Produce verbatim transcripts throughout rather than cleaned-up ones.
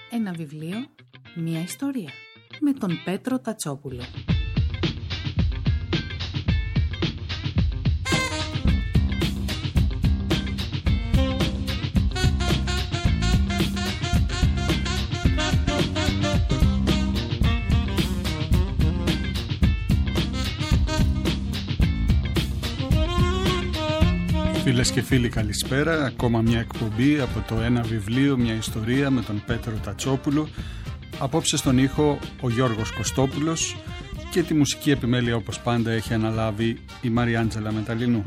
Ένα βιβλίο, μια ιστορία. Με τον Πέτρο Τατσόπουλο. Φίλες και φίλοι, καλησπέρα. Ακόμα μια εκπομπή από το Ένα βιβλίο, μια ιστορία με τον Πέτρο Τατσόπουλο. Απόψε στον ήχο ο Γιώργος Κωστόπουλος και τη μουσική επιμέλεια, όπως πάντα, έχει αναλάβει η Μαριάντζελα Μεταλλινού.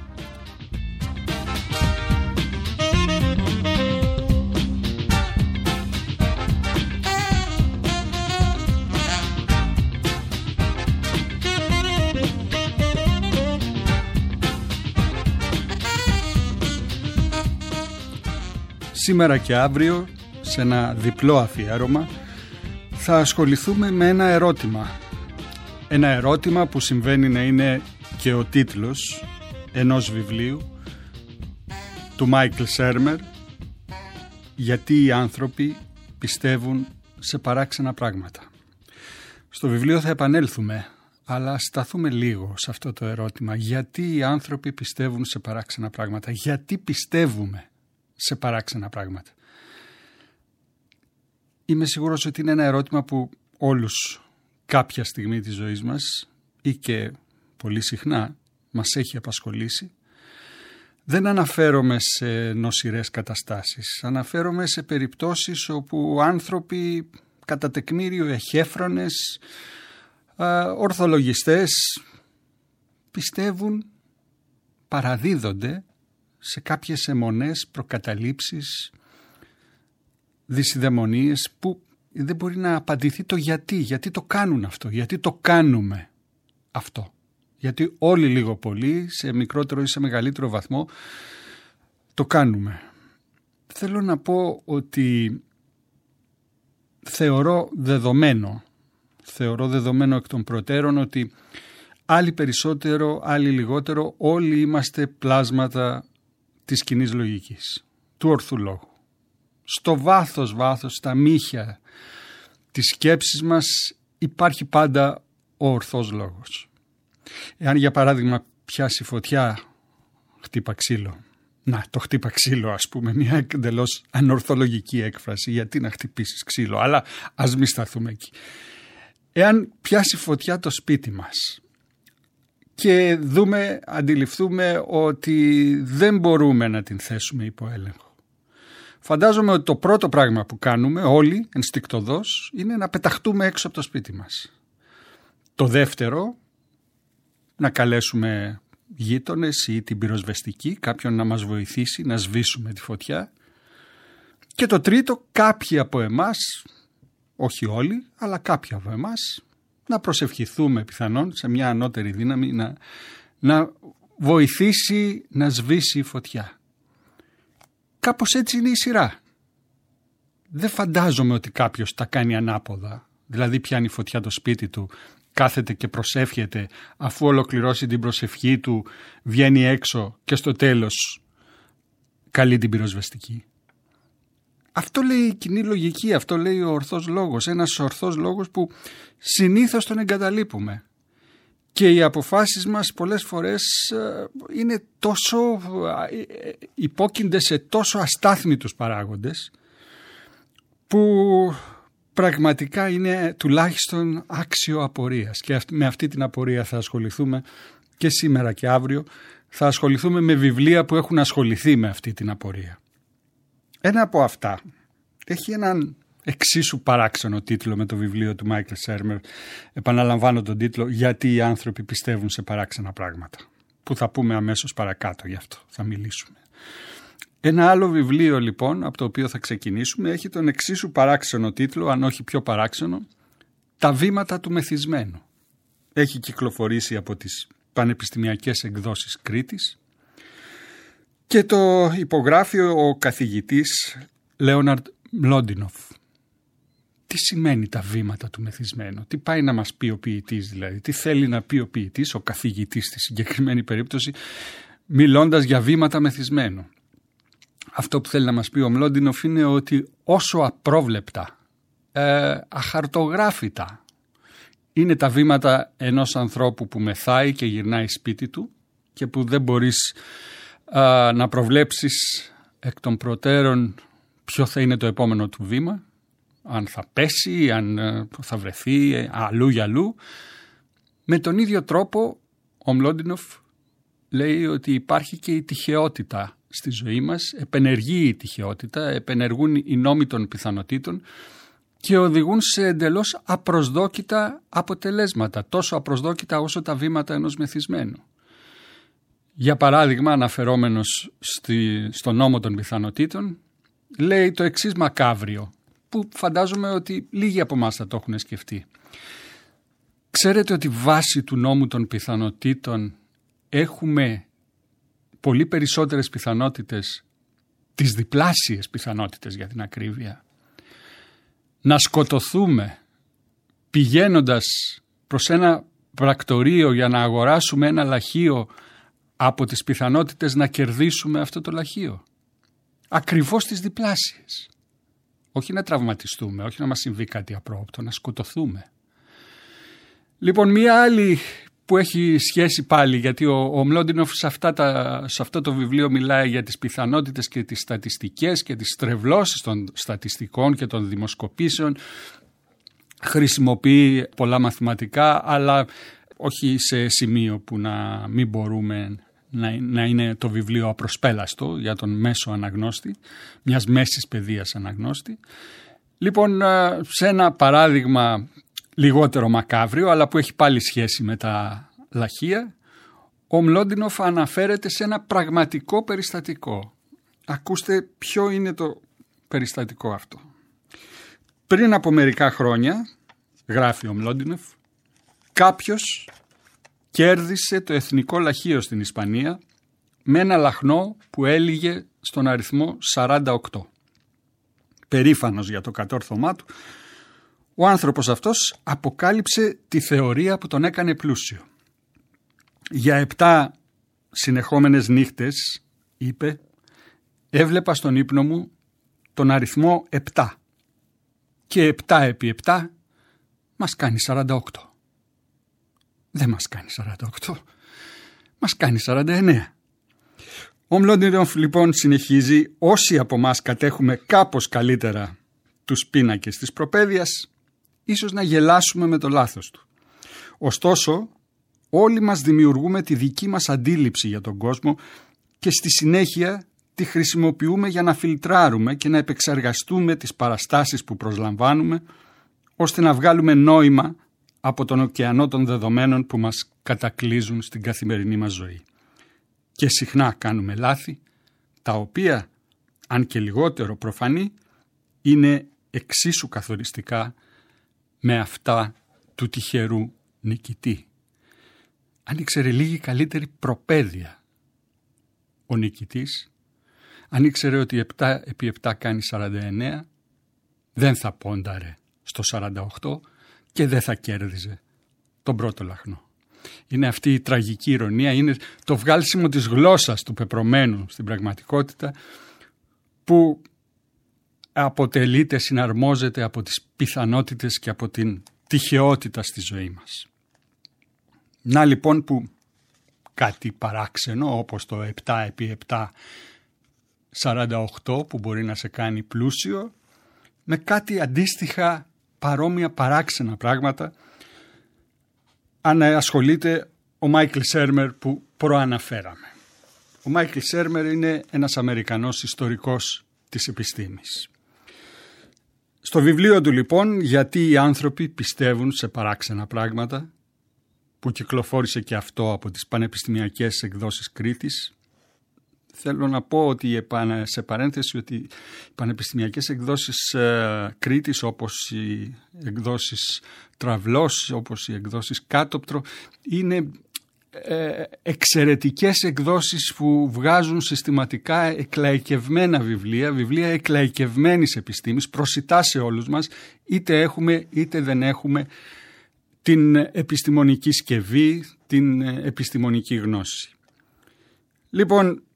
Σήμερα και αύριο, σε ένα διπλό αφιέρωμα, θα ασχοληθούμε με ένα ερώτημα. Ένα ερώτημα που συμβαίνει να είναι και ο τίτλος ενός βιβλίου του Μάικλ Σέρμερ, «Γιατί οι άνθρωποι πιστεύουν σε παράξενα πράγματα». Στο βιβλίο θα επανέλθουμε, αλλά σταθούμε λίγο σε αυτό το ερώτημα. Γιατί οι άνθρωποι πιστεύουν σε παράξενα πράγματα, γιατί πιστεύουμε σε παράξενα πράγματα. Είμαι σίγουρος ότι είναι ένα ερώτημα που όλους κάποια στιγμή της ζωής μας ή και πολύ συχνά μας έχει απασχολήσει. Δεν αναφέρομαι σε νοσηρές καταστάσεις, αναφέρομαι σε περιπτώσεις όπου άνθρωποι κατά τεκμήριο εχέφρονες, ορθολογιστές, πιστεύουν, παραδίδονται σε κάποιες αιμονές, προκαταλήψεις, δυσιδαιμονίες που δεν μπορεί να απαντηθεί το γιατί, γιατί το κάνουν αυτό, γιατί το κάνουμε αυτό. Γιατί όλοι λίγο πολύ, σε μικρότερο ή σε μεγαλύτερο βαθμό, το κάνουμε. Θέλω να πω ότι θεωρώ δεδομένο, θεωρώ δεδομένο εκ των προτέρων ότι άλλοι περισσότερο, άλλοι λιγότερο, όλοι είμαστε πλάσματα της κοινής λογικής, του ορθού λόγου. Στο βάθος βάθος, στα μύχια της σκέψης μας υπάρχει πάντα ο ορθός λόγος. Εάν για παράδειγμα πιάσει φωτιά, χτύπα ξύλο. Να, το χτύπα ξύλο, ας πούμε, μια εντελώς ανορθολογική έκφραση. Γιατί να χτυπήσεις ξύλο, αλλά ας μη σταθούμε εκεί. Εάν πιάσει φωτιά το σπίτι μας και δούμε, αντιληφθούμε ότι δεν μπορούμε να την θέσουμε υπό έλεγχο, φαντάζομαι ότι το πρώτο πράγμα που κάνουμε όλοι ενστικτωδώς είναι να πεταχτούμε έξω από το σπίτι μας. Το δεύτερο, να καλέσουμε γείτονες ή την πυροσβεστική, κάποιον να μας βοηθήσει να σβήσουμε τη φωτιά. Και το τρίτο, κάποιοι από εμάς, όχι όλοι, αλλά κάποιοι από εμάς, να προσευχηθούμε πιθανόν σε μια ανώτερη δύναμη να, να βοηθήσει να σβήσει η φωτιά. Κάπως έτσι είναι η σειρά. Δεν φαντάζομαι ότι κάποιος τα κάνει ανάποδα. Δηλαδή πιάνει φωτιά το σπίτι του, κάθεται και προσεύχεται, αφού ολοκληρώσει την προσευχή του βγαίνει έξω και στο τέλος καλεί την πυροσβεστική. Αυτό λέει η κοινή λογική, αυτό λέει ο ορθός λόγος, ένας ορθός λόγος που συνήθως τον εγκαταλείπουμε. Και οι αποφάσεις μας πολλές φορές είναι τόσο, υπόκεινται σε τόσο αστάθμιτους παράγοντες που πραγματικά είναι τουλάχιστον άξιο απορίας. Και με αυτή την απορία θα ασχοληθούμε και σήμερα και αύριο. Θα ασχοληθούμε με βιβλία που έχουν ασχοληθεί με αυτή την απορία. Ένα από αυτά έχει έναν εξίσου παράξενο τίτλο με το βιβλίο του Μάικλ Σέρμερ. Επαναλαμβάνω τον τίτλο «Γιατί οι άνθρωποι πιστεύουν σε παράξενα πράγματα», που θα πούμε αμέσως παρακάτω, γι' αυτό θα μιλήσουμε. Ένα άλλο βιβλίο λοιπόν από το οποίο θα ξεκινήσουμε έχει τον εξίσου παράξενο τίτλο, αν όχι πιο παράξενο, «Τα βήματα του μεθυσμένου». Έχει κυκλοφορήσει από τις πανεπιστημιακές εκδόσεις Κρήτης και το υπογράφει ο καθηγητής Λέοναρντ Μλόντινοφ. Τι σημαίνει τα βήματα του μεθυσμένου, τι πάει να μας πει ο ποιητής δηλαδή, τι θέλει να πει ο ποιητής, ο καθηγητής στη συγκεκριμένη περίπτωση, μιλώντας για βήματα μεθυσμένου. αυτό που θέλει να μας πει ο Μλόντινοφ είναι ότι όσο απρόβλεπτα, ε, αχαρτογράφητα είναι τα βήματα ενός ανθρώπου που μεθάει και γυρνάει σπίτι του και που δεν μπορείς ε, να προβλέψεις εκ των προτέρων ποιο θα είναι το επόμενο του βήμα, αν θα πέσει, αν ε, θα βρεθεί αλλού για αλλού. Με τον ίδιο τρόπο ο Μλόντινοφ λέει ότι υπάρχει και η τυχεότητα στη ζωή μας, επενεργεί η τυχεότητα, επενεργούν οι νόμοι των πιθανοτήτων και οδηγούν σε εντελώς απροσδόκητα αποτελέσματα, τόσο απροσδόκητα όσο τα βήματα ενός μεθυσμένου. Για παράδειγμα, αναφερόμενος στη, στον νόμο των πιθανοτήτων, λέει το εξής μακάβριο, που φαντάζομαι ότι λίγοι από εμάς θα το έχουν σκεφτεί. Ξέρετε ότι βάσει του νόμου των πιθανοτήτων έχουμε πολύ περισσότερες πιθανότητες, τις διπλάσιες πιθανότητες για την ακρίβεια, να σκοτωθούμε πηγαίνοντας προς ένα πρακτορείο για να αγοράσουμε ένα λαχείο από τις πιθανότητες να κερδίσουμε αυτό το λαχείο. Ακριβώς τις διπλάσιες. Όχι να τραυματιστούμε, όχι να μας συμβεί κάτι απρόοπτο, να σκοτωθούμε. Λοιπόν, μία άλλη που έχει σχέση πάλι, γιατί ο, ο Μλόντινοφ σε, αυτά τα, σε αυτό το βιβλίο μιλάει για τις πιθανότητες και τις στατιστικές και τις στρεβλώσεις των στατιστικών και των δημοσκοπήσεων. Χρησιμοποιεί πολλά μαθηματικά, αλλά όχι σε σημείο που να μην μπορούμε να, να είναι το βιβλίο απροσπέλαστο για τον μέσο αναγνώστη, μιας μέσης παιδείας αναγνώστη. Λοιπόν, σε ένα παράδειγμα λιγότερο μακάβριο, αλλά που έχει πάλι σχέση με τα λαχεία, ο Μλόντινοφ αναφέρεται σε ένα πραγματικό περιστατικό. Ακούστε ποιο είναι το περιστατικό αυτό. Πριν από μερικά χρόνια, γράφει ο Μλόντινοφ, κάποιος κέρδισε το εθνικό λαχείο στην Ισπανία με ένα λαχνό που έλυγε στον αριθμό σαράντα οκτώ. Περήφανος για το κατόρθωμά του, ο άνθρωπος αυτός αποκάλυψε τη θεωρία που τον έκανε πλούσιο. Για επτά συνεχόμενες νύχτες, είπε, έβλεπα στον ύπνο μου τον αριθμό επτά. Και επτά επί επτά μας κάνει σαράντα οκτώ. Δεν μας κάνει σαράντα οκτώ, μας κάνει σαράντα εννέα. Ο Μλόντινοφ λοιπόν συνεχίζει, όσοι από μας κατέχουμε κάπως καλύτερα τους πίνακες της προπαίδειας, ίσως να γελάσουμε με το λάθος του. Ωστόσο, όλοι μας δημιουργούμε τη δική μας αντίληψη για τον κόσμο και στη συνέχεια τη χρησιμοποιούμε για να φιλτράρουμε και να επεξεργαστούμε τις παραστάσεις που προσλαμβάνουμε, ώστε να βγάλουμε νόημα από τον ωκεανό των δεδομένων που μας κατακλείζουν στην καθημερινή μας ζωή. Και συχνά κάνουμε λάθη, τα οποία, αν και λιγότερο προφανή, είναι εξίσου καθοριστικά με αυτά του τυχερού νικητή. Αν ήξερε λίγη καλύτερη προπαίδεια ο νικητής, αν ήξερε ότι επτά επί επτά κάνει σαράντα εννέα, δεν θα πόνταρε στο σαράντα οκτώ και δεν θα κέρδιζε τον πρώτο λαχνό. Είναι αυτή η τραγική ηρωνία, είναι το βγάλσιμο της γλώσσας του πεπρωμένου στην πραγματικότητα, που αποτελείται, συναρμόζεται από τις πιθανότητες και από την τυχεότητα στη ζωή μας. Να λοιπόν που κάτι παράξενο όπως το επτά επί επτά σαράντα οκτώ που μπορεί να σε κάνει πλούσιο, με κάτι αντίστοιχα παρόμοια παράξενα πράγματα αν ασχολείται ο Μάικλ Σέρμερ που προαναφέραμε. Ο Μάικλ Σέρμερ είναι ένας Αμερικανός ιστορικός της επιστήμης. Στο βιβλίο του λοιπόν «Γιατί οι άνθρωποι πιστεύουν σε παράξενα πράγματα», που κυκλοφόρησε και αυτό από τις πανεπιστημιακές εκδόσεις Κρήτης, θέλω να πω ότι σε παρένθεση ότι οι πανεπιστημιακές εκδόσεις ε, Κρήτης, όπως οι εκδόσεις Τραυλός, όπως οι εκδόσεις Κάτοπτρο, είναι ε, εξαιρετικές εκδόσεις που βγάζουν συστηματικά εκλαϊκευμένα βιβλία, βιβλία εκλαϊκευμένης επιστήμης, προσιτά σε όλους μας, είτε έχουμε είτε δεν έχουμε την επιστημονική σκευή, την επιστημονική γνώση. Λοιπόν,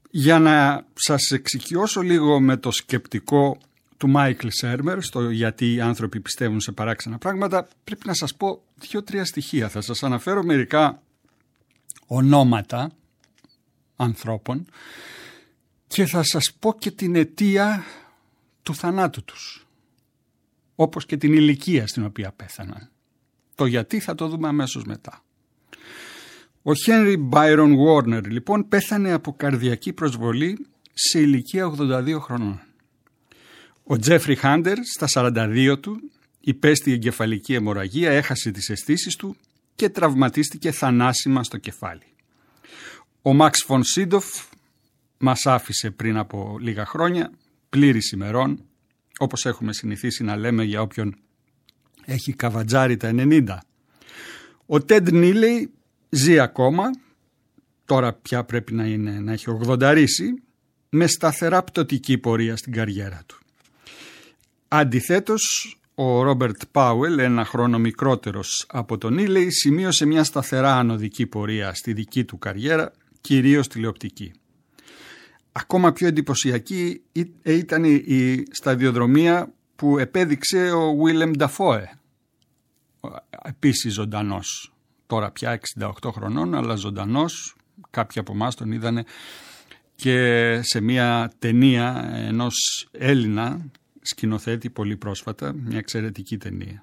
Για να σας εξοικειώσω λίγο με το σκεπτικό του Μάικλ Σέρμερ στο γιατί οι άνθρωποι πιστεύουν σε παράξενα πράγματα, πρέπει να σας πω δύο-τρία στοιχεία. Θα σας αναφέρω μερικά ονόματα ανθρώπων και θα σας πω και την αιτία του θανάτου τους, όπως και την ηλικία στην οποία πέθαναν. Το γιατί θα το δούμε αμέσως μετά. Ο Χένρι Μπάιρον Βόρνερ λοιπόν πέθανε από καρδιακή προσβολή σε ηλικία ογδόντα δύο χρονών. Ο Τζέφρι Χάντερ στα σαράντα δύο του υπέστη εγκεφαλική αιμορραγία, έχασε τις αισθήσεις του και τραυματίστηκε θανάσιμα στο κεφάλι. Ο Μαξ Φον Σίντοφ μας άφησε πριν από λίγα χρόνια, πλήρης ημερών, όπως έχουμε συνηθίσει να λέμε για όποιον έχει καβατζάρει τα ενενήντα. Ο Τεντ Νίλεϊ ζει ακόμα, τώρα πια πρέπει να, είναι, να έχει ογδονταρίσει, με σταθερά πτωτική πορεία στην καριέρα του. Αντιθέτως, ο Ρόμπερτ Πάουελ, ένα χρόνο μικρότερος από τον Νίλεϊ, σημείωσε μια σταθερά ανωδική πορεία στη δική του καριέρα, κυρίως τηλεοπτική. Ακόμα πιο εντυπωσιακή ήταν η σταδιοδρομία που επέδειξε ο Βίλεμ Νταφόε, επίσης ζωντανός, τώρα πια εξήντα οκτώ χρονών, αλλά ζωντανός. Κάποιοι από εμάς τον είδανε και σε μια ταινία ενός Έλληνα σκηνοθέτη πολύ πρόσφατα, μια εξαιρετική ταινία.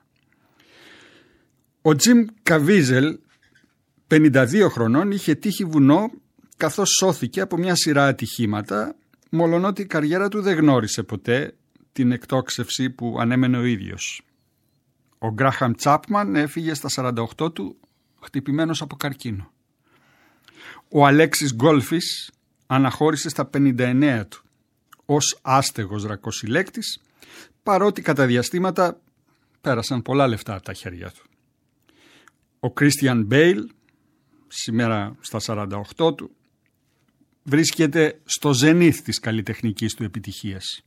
Ο Τζιμ Καβίζελ, πενήντα δύο χρονών, είχε τύχει βουνό καθώς σώθηκε από μια σειρά ατυχήματα, μολονότι η καριέρα του δεν γνώρισε ποτέ την εκτόξευση που ανέμενε ο ίδιος. Ο Γκράχαμ Τσάπμαν έφυγε στα σαράντα οκτώ του χτυπημένος από καρκίνο. Ο Αλέξης Γκόλφης αναχώρησε στα πενήντα εννέα του ως άστεγος ρακοσυλέκτης, παρότι κατά διαστήματα πέρασαν πολλά λεφτά από τα χέρια του. Ο Κρίστιαν Μπέιλ, σήμερα στα σαράντα οκτώ του, βρίσκεται στο ζενίθ της καλλιτεχνικής του επιτυχίας.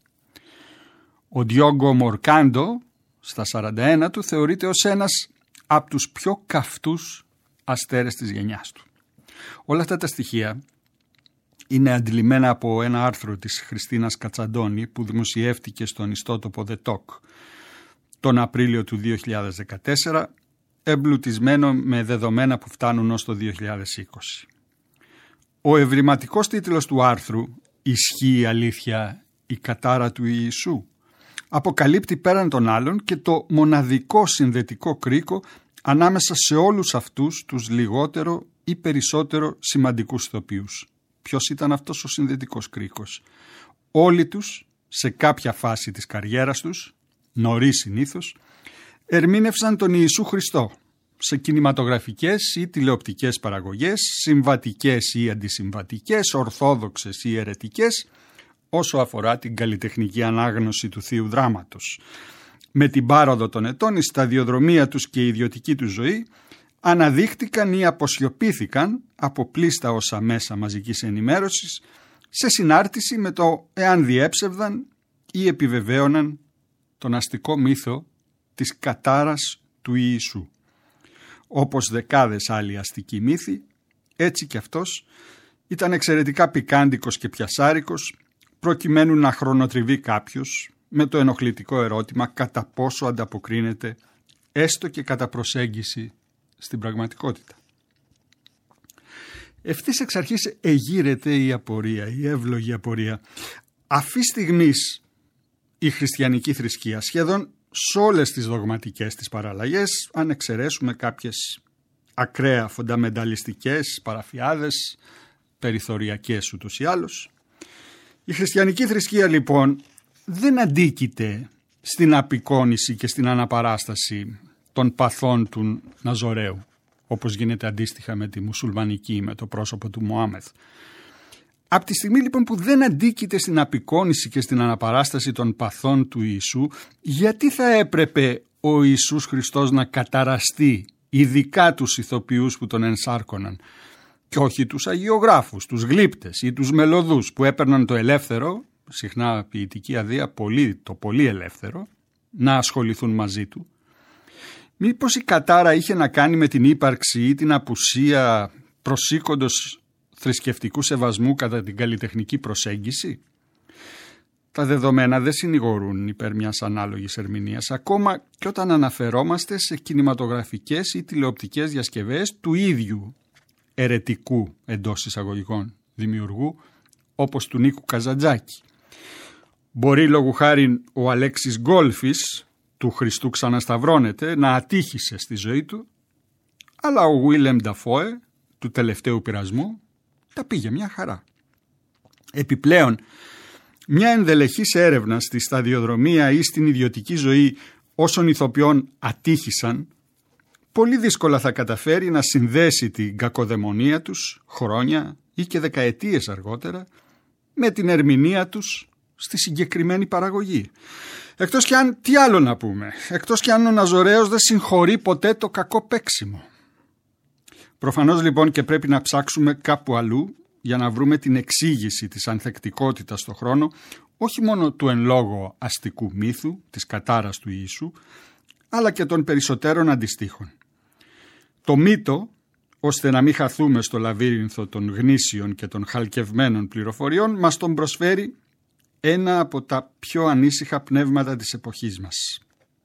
Ο Ντιόγκο Μορκάντο, στα σαράντα ένα του, θεωρείται ως ένας από τους πιο καυτούς αστέρες της γενιάς του. Όλα αυτά τα στοιχεία είναι αντιλημμένα από ένα άρθρο της Χριστίνας Κατσαντώνη που δημοσιεύτηκε στον ιστότοπο The Talk τον Απρίλιο του δύο χιλιάδες δεκατέσσερα, εμπλουτισμένο με δεδομένα που φτάνουν ως το δύο χιλιάδες είκοσι. Ο ευρηματικός τίτλος του άρθρου «Ισχύει η αλήθεια η κατάρα του Ιησού» αποκαλύπτει πέραν των άλλων και το μοναδικό συνδετικό κρίκο ανάμεσα σε όλους αυτούς τους λιγότερο ή περισσότερο σημαντικούς ηθοποιούς. Ποιος ήταν αυτός ο συνδετικός κρίκος? Όλοι τους σε κάποια φάση της καριέρας τους, νωρίς συνήθως, ερμήνευσαν τον Ιησού Χριστό σε κινηματογραφικές ή τηλεοπτικές παραγωγές, συμβατικές ή αντισυμβατικές, ορθόδοξες ή αιρετικές, όσο αφορά την καλλιτεχνική ανάγνωση του θείου δράματος. Με την πάροδο των ετών η σταδιοδρομία τους και η ιδιωτική τους ζωή αναδείχτηκαν ή αποσιωπήθηκαν από πλήστα όσα μέσα μαζικής ενημέρωσης σε συνάρτηση με το εάν διέψευδαν ή επιβεβαίωναν τον αστικό μύθο της κατάρας του Ιησού. Όπως δεκάδες άλλοι αστικοί μύθοι, έτσι και αυτός ήταν εξαιρετικά πικάντικος και πιασάρικος, προκειμένου να χρονοτριβεί κάποιος με το ενοχλητικό ερώτημα κατά πόσο ανταποκρίνεται έστω και κατά προσέγγιση στην πραγματικότητα. Ευθύς εξ αρχής εγείρεται η απορία, η εύλογη απορία. Αυτή στιγμής η χριστιανική θρησκεία σχεδόν σε όλες τις δογματικές της παραλλαγές, αν εξαιρέσουμε κάποιες ακραία φονταμενταλιστικές, παραφιάδες, περιθωριακές ούτως ή άλλως, η χριστιανική θρησκεία λοιπόν δεν αντίκειται στην απεικόνηση και στην αναπαράσταση των παθών του Ναζωραίου, όπως γίνεται αντίστοιχα με τη μουσουλμανική, με το πρόσωπο του Μωάμεθ. Από τη στιγμή λοιπόν που δεν αντίκειται στην απεικόνηση και στην αναπαράσταση των παθών του Ιησού, γιατί θα έπρεπε ο Ιησούς Χριστός να καταραστεί ειδικά τους ηθοποιούς που τον ενσάρκωναν και όχι τους αγιογράφους, τους γλύπτες ή τους μελωδούς που έπαιρναν το ελεύθερο, συχνά ποιητική αδεία, πολύ, το πολύ ελεύθερο, να ασχοληθούν μαζί του? Μήπως η κατάρα είχε να κάνει με την ύπαρξη ή την απουσία προσήκοντος θρησκευτικού σεβασμού κατά την καλλιτεχνική προσέγγιση? Τα δεδομένα δεν συνηγορούν υπέρ μιας ανάλογης ερμηνείας, ακόμα και όταν αναφερόμαστε σε κινηματογραφικές ή τηλεοπτικές διασκευές του ίδιου ερετικού εντός εισαγωγικών δημιουργού, όπως του Νίκου Καζαντζάκη. Μπορεί λόγου χάριν ο Αλέξης Γκόλφης, του Χριστού ξανασταυρώνεται, να ατύχησε στη ζωή του, αλλά ο Βίλεμ Νταφόε, του Τελευταίου Πειρασμού, τα πήγε μια χαρά. Επιπλέον, μια ενδελεχής έρευνα στη σταδιοδρομία ή στην ιδιωτική ζωή όσων ηθοποιών ατύχησαν, πολύ δύσκολα θα καταφέρει να συνδέσει την κακοδαιμονία τους χρόνια ή και δεκαετίες αργότερα με την ερμηνεία τους στη συγκεκριμένη παραγωγή. Εκτός κι αν, τι άλλο να πούμε, εκτός κι αν ο Ναζωραίος δεν συγχωρεί ποτέ το κακό παίξιμο. Προφανώς λοιπόν και πρέπει να ψάξουμε κάπου αλλού για να βρούμε την εξήγηση της ανθεκτικότητας στο χρόνο, όχι μόνο του εν λόγω αστικού μύθου, της κατάρας του Ιησού, αλλά και των περισσότερων αντιστοίχων. Το μύτο, ώστε να μην χαθούμε στο λαβύρινθο των γνήσιων και των χαλκευμένων πληροφοριών, μας τον προσφέρει ένα από τα πιο ανήσυχα πνεύματα της εποχής μας.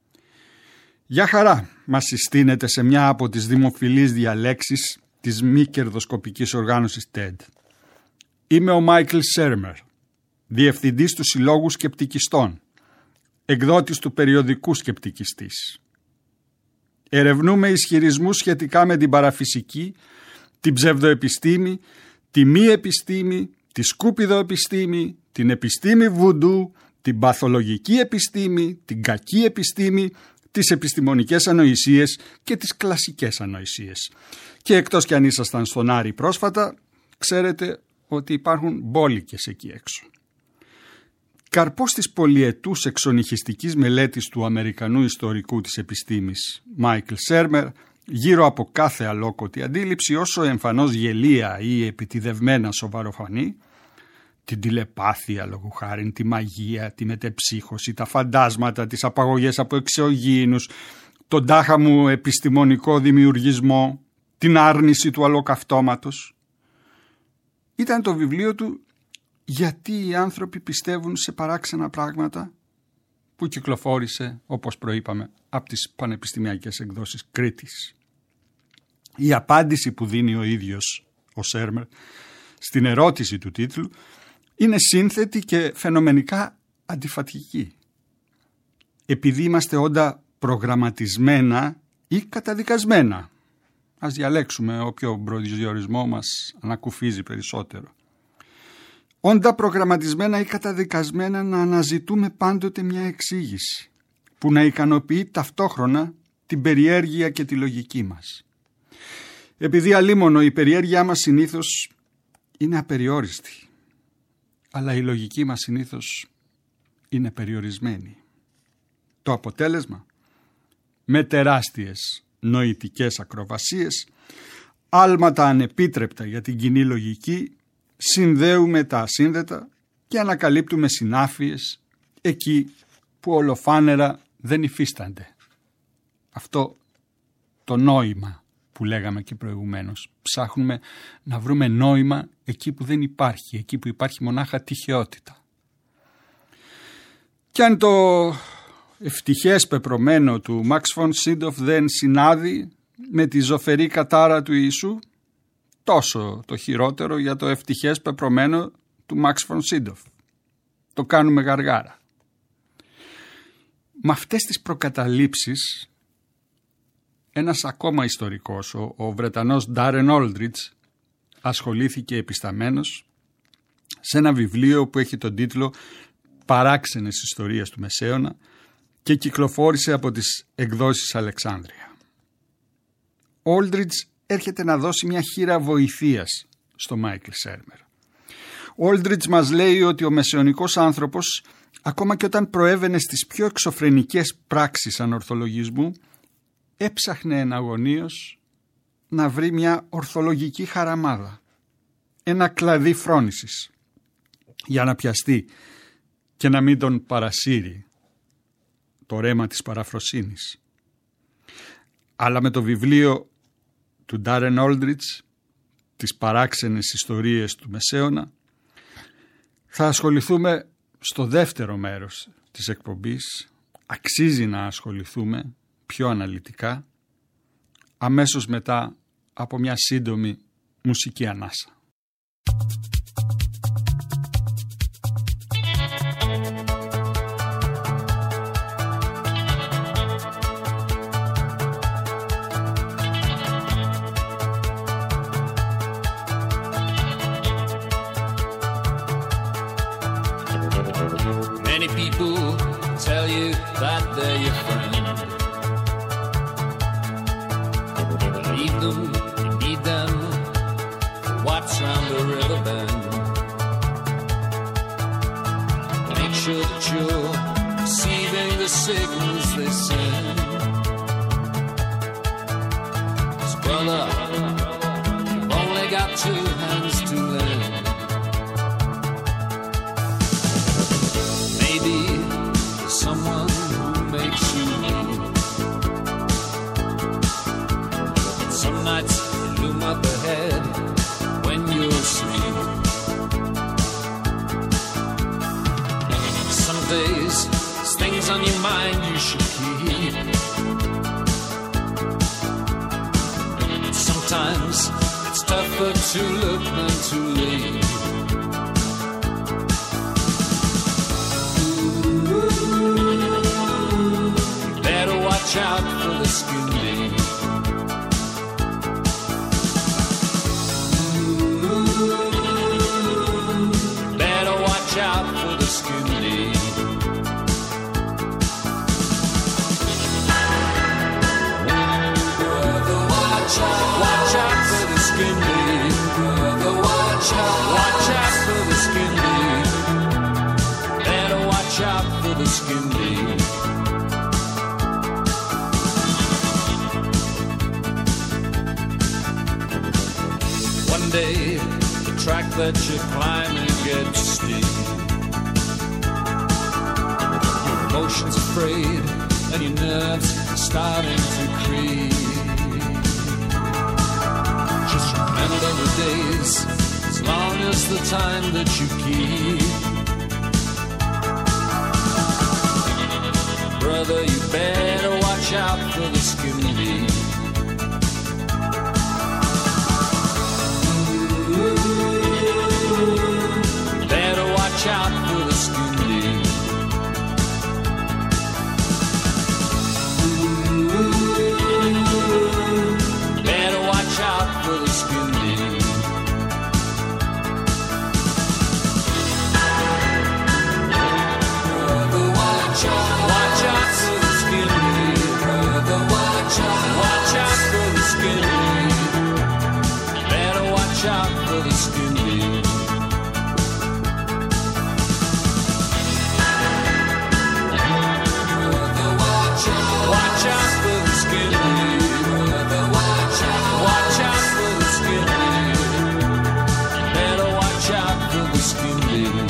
Για χαρά μας συστήνεται σε μια από τις δημοφιλείς διαλέξεις της μη κερδοσκοπικής οργάνωσης τεντ. Είμαι ο Μάικλ Σέρμερ, διευθυντής του Συλλόγου Σκεπτικιστών, εκδότης του περιοδικού Σκεπτικιστής. Ερευνούμε ισχυρισμούς σχετικά με την παραφυσική, την ψευδοεπιστήμη, τη μη επιστήμη, τη σκούπιδο επιστήμη, την επιστήμη βουντού, την παθολογική επιστήμη, την κακή επιστήμη, τις επιστημονικές ανοησίες και τις κλασικές ανοησίες. Και εκτός κι αν ήσασταν στον Άρη πρόσφατα, ξέρετε ότι υπάρχουν μπόλικες εκεί έξω. Καρπός της πολυετούς εξονυχιστικής μελέτης του Αμερικανού ιστορικού της επιστήμης Μάικλ Σέρμερ γύρω από κάθε αλόκοτη αντίληψη, όσο εμφανώς γελία ή επιτιδευμένα σοβαροφανή, την τηλεπάθεια λόγου χάριν, τη μαγεία, τη μετεψύχωση, τα φαντάσματα, τις απαγωγές από εξωγήινους, τον τάχα μου επιστημονικό δημιουργισμό, την άρνηση του αλοκαυτώματος. Ήταν το βιβλίο του «Γιατί οι άνθρωποι πιστεύουν σε παράξενα πράγματα», που κυκλοφόρησε, όπως προείπαμε, από τις πανεπιστημιακές εκδόσεις Κρήτης. Η απάντηση που δίνει ο ίδιος ο Σέρμερ στην ερώτηση του τίτλου είναι σύνθετη και φαινομενικά αντιφατική. Επειδή είμαστε όντα προγραμματισμένα ή καταδικασμένα, ας διαλέξουμε όποιο προσδιορισμό μας ανακουφίζει περισσότερο. Όντα προγραμματισμένα ή καταδικασμένα να αναζητούμε πάντοτε μια εξήγηση που να ικανοποιεί ταυτόχρονα την περιέργεια και τη λογική μας. Επειδή αλίμονο η περιέργειά μας συνήθως είναι απεριόριστη, αλλά η λογική μας συνήθως είναι περιορισμένη. Το αποτέλεσμα, με τεράστιες νοητικές ακροβασίες, άλματα ανεπίτρεπτα για την κοινή λογική, συνδέουμε τα ασύνδετα και ανακαλύπτουμε συνάφειες εκεί που ολοφάνερα δεν υφίστανται. Αυτό το νόημα που λέγαμε και προηγουμένως. Ψάχνουμε να βρούμε νόημα εκεί που δεν υπάρχει, εκεί που υπάρχει μονάχα τυχαιότητα. Κι αν το ευτυχές πεπρωμένο του Μαξ φον Σίντοφ δεν συνάδει με τη ζωφερή κατάρα του Ιησού, τόσο το χειρότερο για το ευτυχές πεπρωμένο του Μαξ φον Σίντοφ. Το κάνουμε γαργάρα. Με αυτές τις προκαταλήψεις ένας ακόμα ιστορικός, ο, ο Βρετανός Ντάρεν Όλντριτς, ασχολήθηκε επισταμένος σε ένα βιβλίο που έχει τον τίτλο «Παράξενες ιστορίες του Μεσαίωνα» και κυκλοφόρησε από τις εκδόσεις Αλεξάνδρεια. Ο Όλντριτς έρχεται να δώσει μια χείρα βοηθείας στο Μάικλ Σέρμερ. Ο Όλντριτς μας λέει ότι ο μεσαιωνικός άνθρωπος, ακόμα και όταν προέβαινε στις πιο εξωφρενικές πράξεις ανορθολογισμού, έψαχνε εναγωνίως να βρει μια ορθολογική χαραμάδα, ένα κλαδί φρόνησης, για να πιαστεί και να μην τον παρασύρει το ρέμα της παραφροσύνης. Αλλά με το βιβλίο του Ντάρεν Όλντριτς τις παράξενες ιστορίες του Μεσαίωνα, θα ασχοληθούμε στο δεύτερο μέρος της εκπομπής. Αξίζει να ασχοληθούμε πιο αναλυτικά αμέσως μετά από μια σύντομη μουσική ανάσα. Many people tell you that they're your friend. Believe them, you need them for what's round the river bend. Make sure that you're receiving the signals they send. 'Cause brother, you've only got two hands to lend. Someone who makes you leave. Some nights you loom up ahead when you're asleep. Some days there's things on your mind you should keep. Sometimes it's tougher to look than to leave. Watch out for the skin deep. Better watch out for the skin deep. Brother, watch out. Watch out for the skin deep. Brother, watch out. Watch out for the skin deep. Better watch out for the skin deep. Day, the track that you're climbing gets steep. Your emotions afraid and your nerves are starting to creep. Just remember the days, as long as the time that you keep. Brother, you better watch out for the skin deep. Better watch out for the skin deep. Better watch out for the skin deep. Brother, watch out. Watch out for the skin deep. Brother, watch out. Watch out for the skin deep. Better watch out for the skin deep. Watch out for the skin deep. Watch out. Watch out for the skin deep. Better watch out for the skin deep.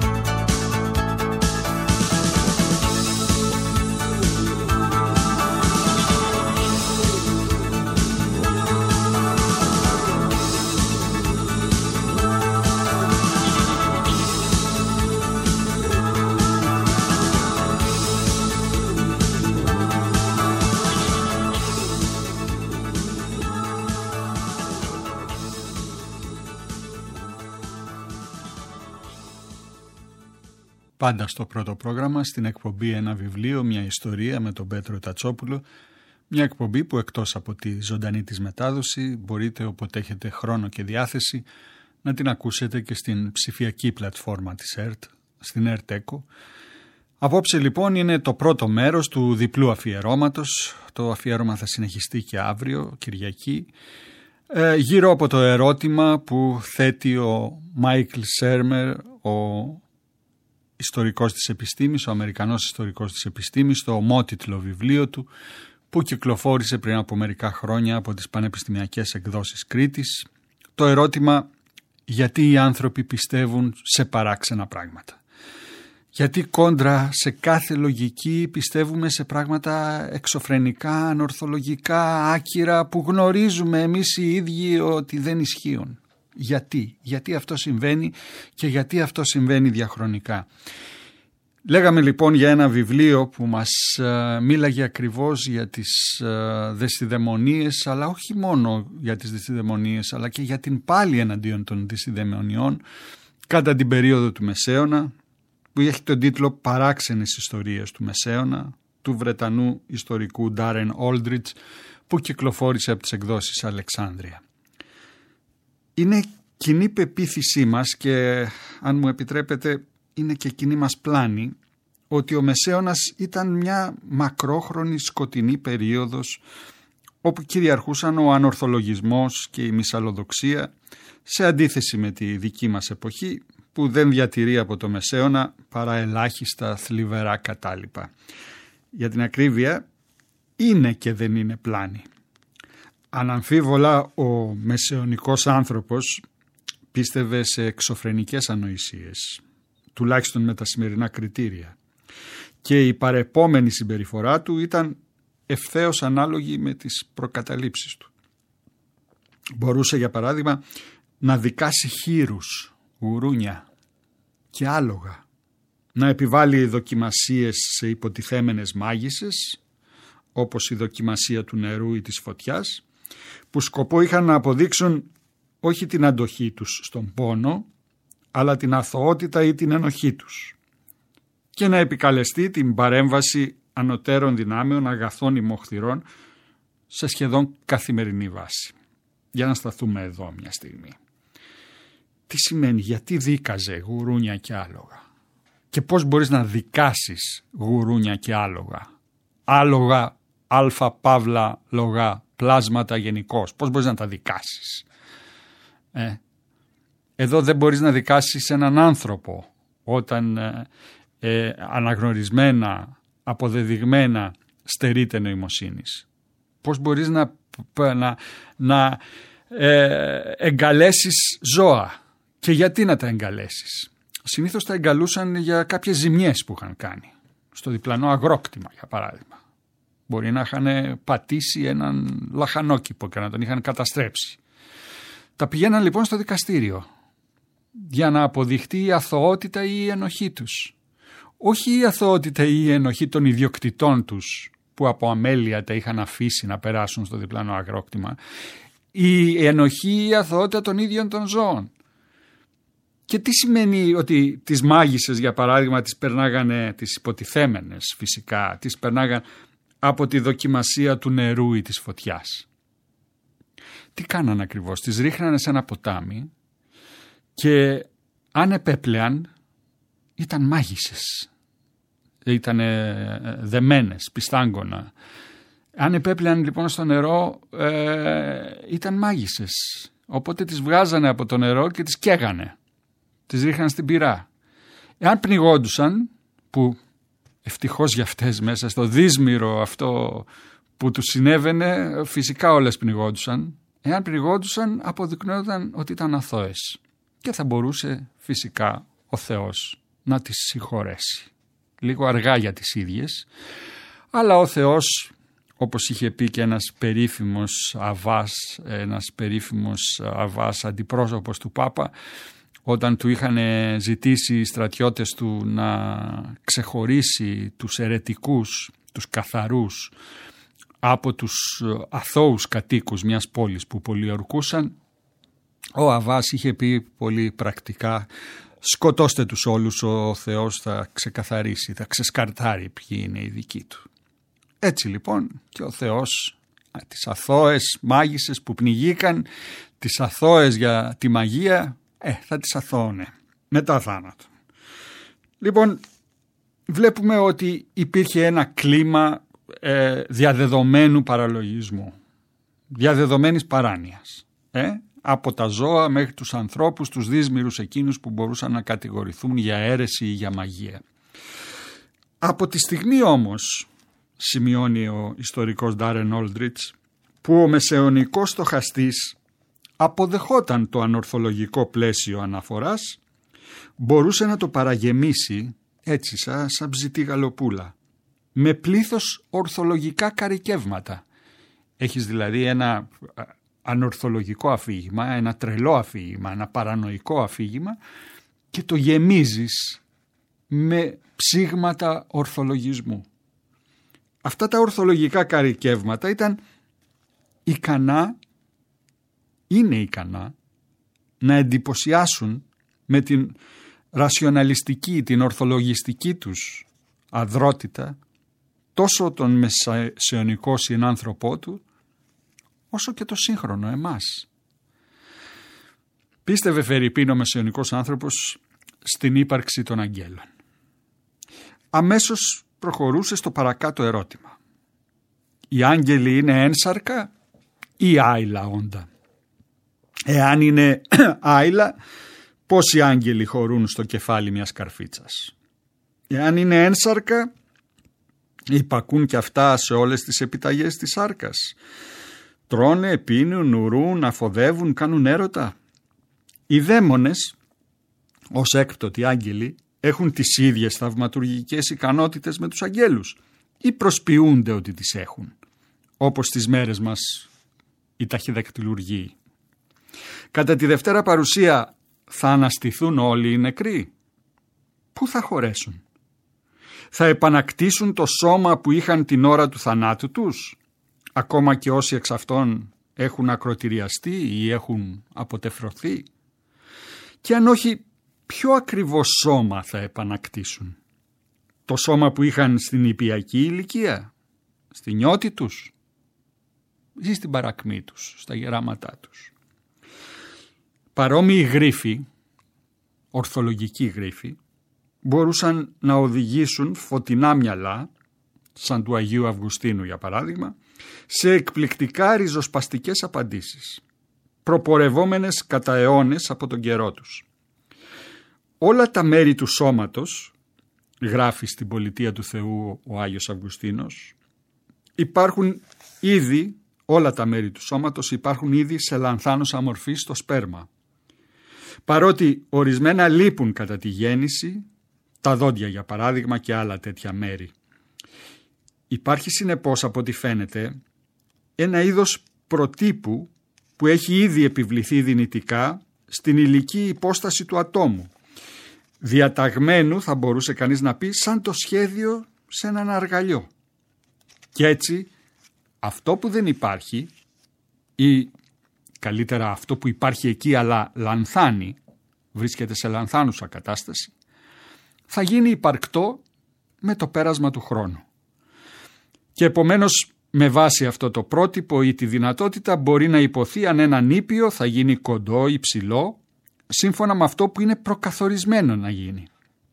Πάντα στο πρώτο πρόγραμμα, στην εκπομπή «Ένα βιβλίο, μια ιστορία» με τον Πέτρο Τατσόπουλο. Μια εκπομπή που εκτός από τη ζωντανή της μετάδοση μπορείτε όποτε έχετε χρόνο και διάθεση να την ακούσετε και στην ψηφιακή πλατφόρμα της ΕΡΤ, στην ΕΡΤ Echo. Απόψε λοιπόν είναι το πρώτο μέρος του διπλού αφιερώματος. Το αφιέρωμα θα συνεχιστεί και αύριο, Κυριακή, ε, γύρω από το ερώτημα που θέτει ο Μάικλ Σέρμερ, ο ιστορικός της επιστήμης, ο Αμερικανός ιστορικός της επιστήμης, στο ομότιτλο βιβλίο του που κυκλοφόρησε πριν από μερικά χρόνια από τις πανεπιστημιακές εκδόσεις Κρήτης. Το ερώτημα: γιατί οι άνθρωποι πιστεύουν σε παράξενα πράγματα. Γιατί κόντρα σε κάθε λογική πιστεύουμε σε πράγματα εξωφρενικά, ανορθολογικά, άκυρα που γνωρίζουμε εμείς οι ίδιοι ότι δεν ισχύουν. Γιατί, γιατί αυτό συμβαίνει και γιατί αυτό συμβαίνει διαχρονικά. Λέγαμε λοιπόν για ένα βιβλίο που μας uh, μίλαγε ακριβώς για τις uh, δεσιδαιμονίες, αλλά όχι μόνο για τις δεσιδαιμονίες, αλλά και για την πάλη εναντίον των δεσιδαιμονιών κατά την περίοδο του Μεσαίωνα, που έχει τον τίτλο «Παράξενες ιστορίες του Μεσαίωνα» του Βρετανού ιστορικού Darren Aldrich, που κυκλοφόρησε από τις εκδόσεις Αλεξάνδρεια. Είναι κοινή πεποίθησή μας και, αν μου επιτρέπετε, είναι και κοινή μας πλάνη ότι ο Μεσαίωνας ήταν μια μακρόχρονη σκοτεινή περίοδος όπου κυριαρχούσαν ο ανορθολογισμός και η μυσαλλοδοξία, σε αντίθεση με τη δική μας εποχή που δεν διατηρεί από το Μεσαίωνα παρά ελάχιστα θλιβερά κατάλοιπα. Για την ακρίβεια, είναι και δεν είναι πλάνη. Αναμφίβολα ο μεσαιωνικός άνθρωπος πίστευε σε εξωφρενικές ανοησίες, τουλάχιστον με τα σημερινά κριτήρια, και η παρεπόμενη συμπεριφορά του ήταν ευθέως ανάλογη με τις προκαταλήψεις του. Μπορούσε, για παράδειγμα, να δικάσει χήρους, γουρούνια και άλογα, να επιβάλλει δοκιμασίες σε υποτιθέμενες μάγισσες, όπως η δοκιμασία του νερού ή της φωτιάς, που σκοπό είχαν να αποδείξουν όχι την αντοχή τους στον πόνο, αλλά την αθωότητα ή την ενοχή τους, και να επικαλεστεί την παρέμβαση ανωτέρων δυνάμεων αγαθών ή μοχθηρών σε σχεδόν καθημερινή βάση. Για να σταθούμε εδώ μια στιγμή. Τι σημαίνει, γιατί δίκαζε γουρούνια και άλογα, και πώς μπορείς να δικάσεις γουρούνια και άλογα, άλογα αλφα παύλα λογά, πλάσματα γενικώς, πώς μπορείς να τα δικάσεις. Ε, εδώ δεν μπορείς να δικάσεις έναν άνθρωπο όταν ε, ε, αναγνωρισμένα, αποδεδειγμένα στερείται νοημοσύνης. Πώς μπορείς να, να, να ε, εγκαλέσεις ζώα, και γιατί να τα εγκαλέσεις. Συνήθως τα εγκαλούσαν για κάποιες ζημιές που είχαν κάνει, στο διπλανό αγρόκτημα για παράδειγμα. Μπορεί να είχαν πατήσει έναν λαχανόκηπο και να τον είχαν καταστρέψει. Τα πηγαίναν λοιπόν στο δικαστήριο για να αποδειχτεί η αθωότητα ή η ενοχή τους. Όχι η αθωότητα ή η ενοχή των ιδιοκτητών τους που από αμέλεια τα είχαν αφήσει να περάσουν στο διπλανό αγρόκτημα. Η ενοχή ή η αθωότητα των ίδιων των ζώων. Και τι σημαίνει ότι τις μάγισσες, για παράδειγμα, τις περνάγανε, τις υποτιθέμενες φυσικά, τις περνάγανε από τη δοκιμασία του νερού ή της φωτιάς. Τι κάνανε ακριβώς, τις ρίχνανε σε ένα ποτάμι και αν επέπλεαν ήταν μάγισσες, ήταν δεμένες, πιστάγκωνα. Αν επέπλεαν λοιπόν στο νερό ε, ήταν μάγισσες, οπότε τις βγάζανε από το νερό και τις καίγανε, τις ρίχναν στην πυρά. Εάν πνιγόντουσαν, που ευτυχώς για αυτές μέσα στο δύσμυρο αυτό που τους συνέβαινε, φυσικά όλες πνιγόντουσαν. Εάν πνιγόντουσαν αποδεικνύονταν ότι ήταν αθώες και θα μπορούσε φυσικά ο Θεός να τις συγχωρέσει. Λίγο αργά για τις ίδιες, αλλά ο Θεός, όπως είχε πει και ένας περίφημος αβάς, ένας περίφημος αβάς αντιπρόσωπος του Πάπα, όταν του είχαν ζητήσει οι στρατιώτες του να ξεχωρίσει τους αιρετικούς, τους καθαρούς, από τους αθώους κατοίκους μιας πόλης που πολιορκούσαν, ο Αβάς είχε πει πολύ πρακτικά: σκοτώστε τους όλους, ο Θεός θα ξεκαθαρίσει, θα ξεσκαρτάρει ποιοι είναι οι δικοί του. Έτσι λοιπόν και ο Θεός τις αθώες μάγισσες που πνιγήκαν, τις αθώες για τη μαγεία, ε, θα τις αθώωνε μετά θάνατο. Λοιπόν, βλέπουμε ότι υπήρχε ένα κλίμα ε, διαδεδομένου παραλογισμού, διαδεδομένης παράνοιας, ε, από τα ζώα μέχρι τους ανθρώπους, τους δύσμυρους εκείνους που μπορούσαν να κατηγορηθούν για αίρεση ή για μαγεία. Από τη στιγμή όμως, σημειώνει ο ιστορικός Darren Aldrich, που ο μεσαιωνικός στοχαστής αποδεχόταν το ανορθολογικό πλαίσιο αναφοράς, μπορούσε να το παραγεμίσει έτσι σαν, σαν ψητή γαλοπούλα, με πλήθος ορθολογικά καρικεύματα. Έχεις δηλαδή ένα ανορθολογικό αφήγημα, ένα τρελό αφήγημα, ένα παρανοϊκό αφήγημα και το γεμίζεις με ψήγματα ορθολογισμού. Αυτά τα ορθολογικά καρικεύματα ήταν ικανά, είναι ικανά να εντυπωσιάσουν με την ρασιοναλιστική, την ορθολογιστική τους αδρότητα τόσο τον μεσαιωνικό συνάνθρωπό του όσο και το σύγχρονο εμάς. Πίστευε φερειπίν ο μεσαιωνικός άνθρωπος στην ύπαρξη των αγγέλων. Αμέσως προχωρούσε στο παρακάτω ερώτημα. Οι άγγελοι είναι ένσαρκα ή άειλα όντα? Εάν είναι άειλα, πόσοι άγγελοι χωρούν στο κεφάλι μιας καρφίτσας? Εάν είναι ένσαρκα, υπακούν και αυτά σε όλες τις επιταγές της σάρκας? Τρώνε, πίνουν, ουρούν, αφοδεύουν, κάνουν έρωτα? Οι δαίμονες, ως έκπτωτοι άγγελοι, έχουν τις ίδιες θαυματουργικές ικανότητες με τους αγγέλους ή προσποιούνται ότι τις έχουν, όπως στις μέρες μας οι ταχυδακτυλουργοί? Κατά τη Δευτέρα Παρουσία θα αναστηθούν όλοι οι νεκροί? Πού θα χωρέσουν? Θα επανακτήσουν το σώμα που είχαν την ώρα του θανάτου τους, ακόμα και όσοι εξ αυτών έχουν ακροτηριαστεί ή έχουν αποτεφρωθεί? Και αν όχι, ποιο ακριβώς σώμα θα επανακτήσουν? Το σώμα που είχαν στην ιππιακή ηλικία, στη νιώτη τους ή στην παρακμή τους, στα γεράματά τους? Παρόμοιοι γρίφοι, ορθολογικοί γρίφοι, μπορούσαν να οδηγήσουν φωτεινά μυαλά, σαν του Αγίου Αυγουστίνου για παράδειγμα, σε εκπληκτικά ριζοσπαστικές απαντήσεις, προπορευόμενες κατά αιώνες από τον καιρό τους. Όλα τα μέρη του σώματος, γράφει στην Πολιτεία του Θεού ο Άγιος Αυγουστίνος, υπάρχουν ήδη, όλα τα μέρη του σώματος υπάρχουν ήδη σε λανθάνωσα μορφή στο σπέρμα. Παρότι ορισμένα λείπουν κατά τη γέννηση, τα δόντια για παράδειγμα και άλλα τέτοια μέρη. Υπάρχει συνεπώς, από ό,τι φαίνεται, ένα είδος προτύπου που έχει ήδη επιβληθεί δυνητικά στην υλική υπόσταση του ατόμου. Διαταγμένου, θα μπορούσε κανείς να πει, σαν το σχέδιο σε έναν αργαλιό. Και έτσι αυτό που δεν υπάρχει, ή καλύτερα αυτό που υπάρχει εκεί αλλά λανθάνει, βρίσκεται σε λανθάνουσα κατάσταση, θα γίνει υπαρκτό με το πέρασμα του χρόνου. Και επομένως με βάση αυτό το πρότυπο ή τη δυνατότητα μπορεί να υποθεί αν ένα νήπιο θα γίνει κοντό ή ψηλό, σύμφωνα με αυτό που είναι προκαθορισμένο να γίνει.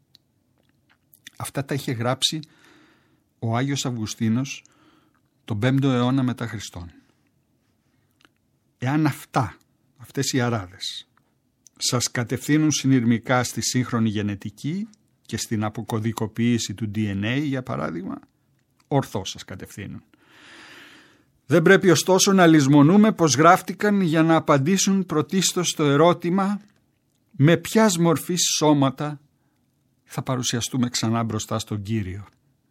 Αυτά τα είχε γράψει ο Άγιος Αυγουστίνος τον πέμπτο αιώνα μετά Χριστόν. Εάν αυτά, αυτές οι αράδες, σας κατευθύνουν συνειρμικά στη σύγχρονη γενετική και στην αποκωδικοποίηση του ντι εν έι για παράδειγμα, ορθώς σας κατευθύνουν. Δεν πρέπει ωστόσο να λησμονούμε πως γράφτηκαν για να απαντήσουν πρωτίστως στο ερώτημα με ποιας μορφής σώματα θα παρουσιαστούμε ξανά μπροστά στον Κύριο.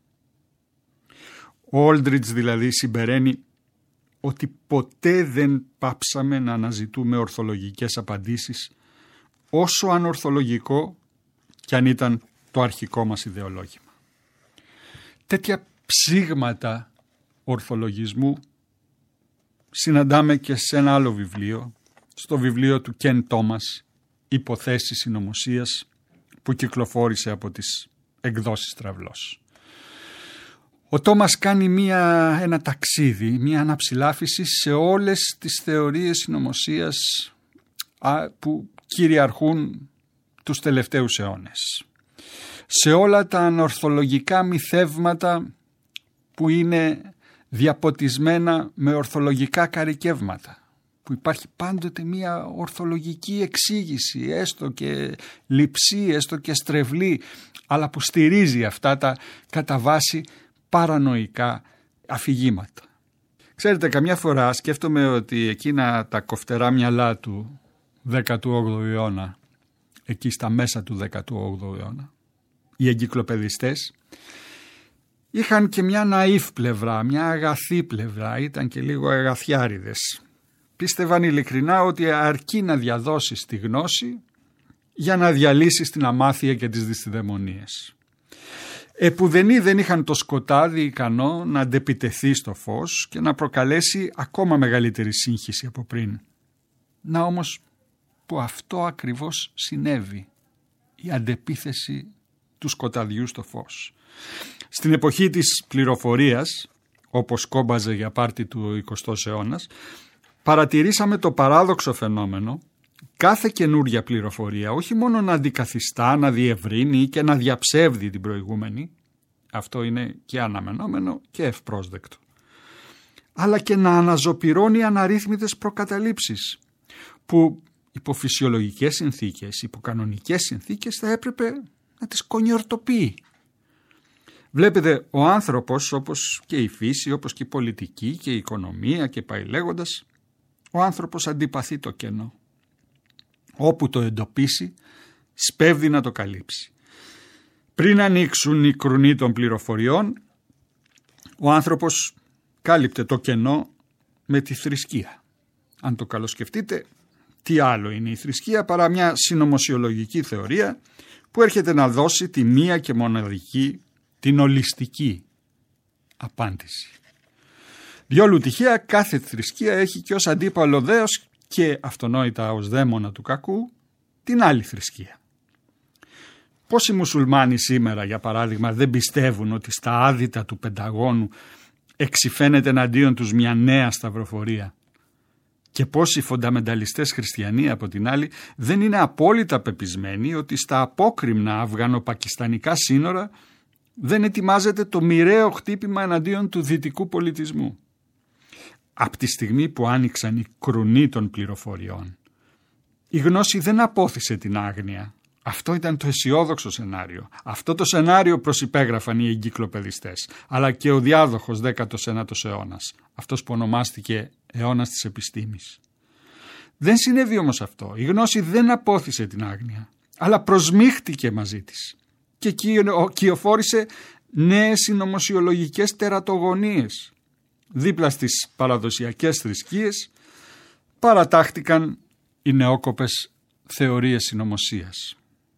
Ο Όλντριτς δηλαδή συμπεραίνει ότι ποτέ δεν πάψαμε να αναζητούμε ορθολογικές απαντήσεις, όσο ανορθολογικό κι αν ήταν το αρχικό μας ιδεολόγημα. Τέτοια ψήγματα ορθολογισμού συναντάμε και σε ένα άλλο βιβλίο, στο βιβλίο του Κεν Τόμας, «Υποθέσεις συνωμοσίας», που κυκλοφόρησε από τις εκδόσεις Τραυλός. Ο Τόμας κάνει μία, ένα ταξίδι, μία αναψηλάφιση σε όλες τις θεωρίες συνωμοσίας α, που κυριαρχούν τους τελευταίους αιώνες. Σε όλα τα ανορθολογικά μυθεύματα που είναι διαποτισμένα με ορθολογικά καρικεύματα, που υπάρχει πάντοτε μία ορθολογική εξήγηση, έστω και λειψή, έστω και στρεβλή, αλλά που στηρίζει αυτά τα κατά βάση παρανοϊκά αφηγήματα. Ξέρετε, καμιά φορά σκέφτομαι ότι εκείνα τα κοφτερά μυαλά του δέκατου όγδοου αιώνα, εκεί στα μέσα του δέκατου όγδοου αιώνα, Οι εγκυκλοπαιδιστές είχαν και μια ναΐφ πλευρά, μια αγαθή πλευρά, ήταν και λίγο αγαθιάριδες. Πίστευαν ειλικρινά ότι αρκεί να διαδώσεις τη γνώση για να διαλύσεις την αμάθεια και τις δυσιδαιμονίες. Επουδενή δεν είχαν το σκοτάδι ικανό να αντεπιτεθεί στο φως και να προκαλέσει ακόμα μεγαλύτερη σύγχυση από πριν. Να όμως που αυτό ακριβώς συνέβη, η αντεπίθεση του σκοταδιού στο φως. Στην εποχή της πληροφορίας, όπως κόμπαζε για πάρτι του εικοστός αιώνας, παρατηρήσαμε το παράδοξο φαινόμενο κάθε καινούρια πληροφορία όχι μόνο να αντικαθιστά, να διευρύνει και να διαψεύδει την προηγούμενη, αυτό είναι και αναμενόμενο και ευπρόσδεκτο, αλλά και να αναζωπυρώνει αναρρύθμιτες προκαταλήψεις που υπό φυσιολογικές συνθήκες, υπό κανονικές συνθήκες θα έπρεπε να τις κονιορτοποιεί. Βλέπετε, ο άνθρωπος, όπως και η φύση, όπως και η πολιτική και η οικονομία και πάει λέγοντας, ο άνθρωπος αντιπαθεί το κενό. Όπου το εντοπίσει, σπέβδει να το καλύψει. Πριν ανοίξουν οι κρουνοί των πληροφοριών, ο άνθρωπος κάλυπτε το κενό με τη θρησκεία. Αν το καλοσκεφτείτε, τι άλλο είναι η θρησκεία παρά μια συνωμοσιολογική θεωρία που έρχεται να δώσει τη μία και μοναδική, την ολιστική απάντηση. Διόλου τυχαία κάθε θρησκεία έχει και ως αντίπαλο δέος και αυτονόητα ως δαίμονα του κακού την άλλη θρησκεία. Πόσοι μουσουλμάνοι σήμερα, για παράδειγμα, δεν πιστεύουν ότι στα άδυτα του Πενταγώνου εξυφαίνεται εναντίον τους μια νέα σταυροφορία, και πόσοι φονταμενταλιστές χριστιανοί από την άλλη δεν είναι απόλυτα πεπισμένοι ότι στα απόκρημνα αφγανο-πακιστανικά σύνορα δεν ετοιμάζεται το μοιραίο χτύπημα εναντίον του δυτικού πολιτισμού. Από τη στιγμή που άνοιξαν οι κρουνοί των πληροφοριών, η γνώση δεν απόθυσε την άγνοια. Αυτό ήταν το αισιόδοξο σενάριο. Αυτό το σενάριο προσυπέγραφαν οι εγκυκλοπαιδιστές, αλλά και ο διάδοχος δέκατος ένατος αιώνας, αυτός που ονομάστηκε αιώνας της επιστήμης. Δεν συνέβη όμως αυτό. Η γνώση δεν απόθυσε την άγνοια, αλλά προσμίχτηκε μαζί της και κυοφόρησε νέες συνωμοσιολογικές τερατογονίες. Δίπλα στις παραδοσιακές θρησκείες παρατάχτηκαν οι νεόκοπες θεωρίες συνωμοσίας.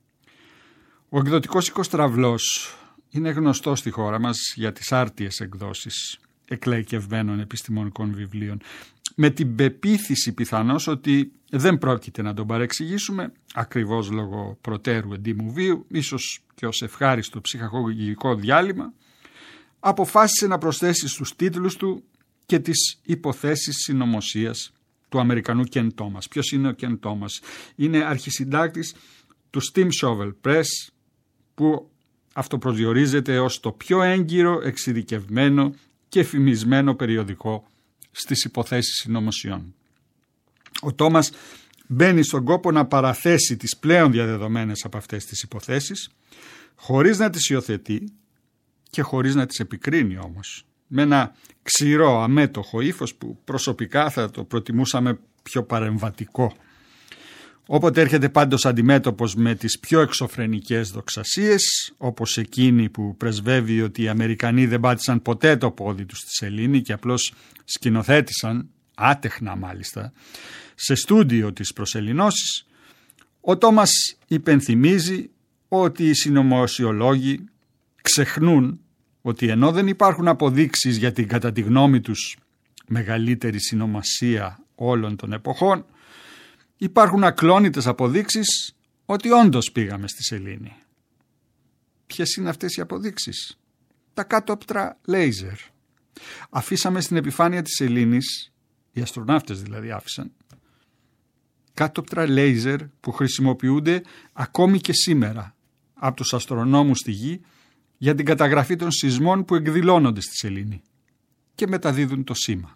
Ο εκδοτικός οίκος Στραυλός είναι γνωστός στη χώρα μας για τις άρτιες εκδόσεις εκλαϊκευμένων επιστημονικών βιβλίων, με την πεποίθηση πιθανώς ότι δεν πρόκειται να τον παρεξηγήσουμε, ακριβώς λόγω προτέρου εντύμου βίου, ίσως και ως ευχάριστο ψυχαγωγικό διάλειμμα, αποφάσισε να προσθέσει στους τίτλους του και τις υποθέσεις συνωμοσίας του Αμερικανού Ken Thomas. Ποιος είναι ο Ken Thomas? Είναι αρχισυντάκτης του Steam Shovel Press, που αυτοπροσδιορίζεται ως το πιο έγκυρο, εξειδικευμένο και φημισμένο περιοδικό στις υποθέσεις συνωμοσιών. Ο Τόμας μπαίνει στον κόπο να παραθέσει τις πλέον διαδεδομένες από αυτές τις υποθέσεις, χωρίς να τις υιοθετεί και χωρίς να τις επικρίνει όμως, με ένα ξηρό, αμέτωχο ύφος που προσωπικά θα το προτιμούσαμε πιο παρεμβατικό. Όποτε έρχεται πάντως αντιμέτωπος με τις πιο εξωφρενικές δοξασίες, όπως εκείνη που πρεσβεύει ότι οι Αμερικανοί δεν πάτησαν ποτέ το πόδι τους στη σελήνη και απλώς σκηνοθέτησαν, άτεχνα μάλιστα, σε στούντιο της προσεληνώσης, ο Τόμας υπενθυμίζει ότι οι συνωμοσιολόγοι ξεχνούν ότι ενώ δεν υπάρχουν αποδείξεις για την κατά τη γνώμη τους μεγαλύτερη συνωμοσία όλων των εποχών, υπάρχουν ακλόνητες αποδείξεις ότι όντως πήγαμε στη σελήνη. Ποιες είναι αυτές οι αποδείξεις? Τα κάτωπτρα λέιζερ. Αφήσαμε στην επιφάνεια της σελήνης, οι αστροναύτες δηλαδή άφησαν, κάτωπτρα λέιζερ που χρησιμοποιούνται ακόμη και σήμερα από τους αστρονόμους στη Γη για την καταγραφή των σεισμών που εκδηλώνονται στη σελήνη και μεταδίδουν το σήμα.